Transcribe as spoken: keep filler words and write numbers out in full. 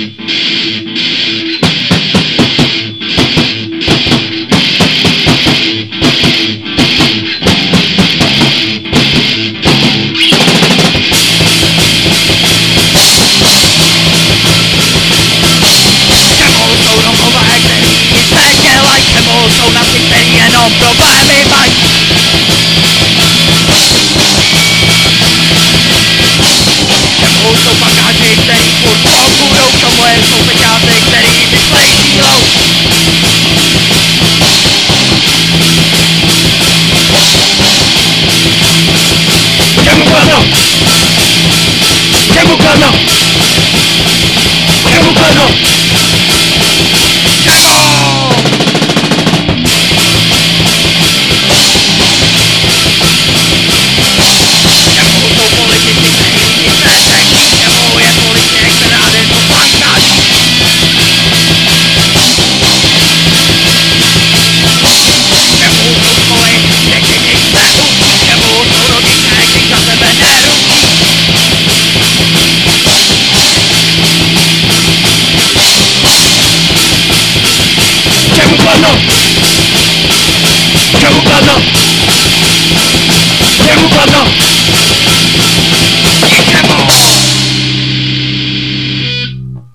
Jsou na ty, který jenom problémy mají. Čemu jsou pakáři, který furt konkurou, k moje jsou peťáci, který myslej sílou. Čemu kladno? Čemu kladno? Čemu kladno?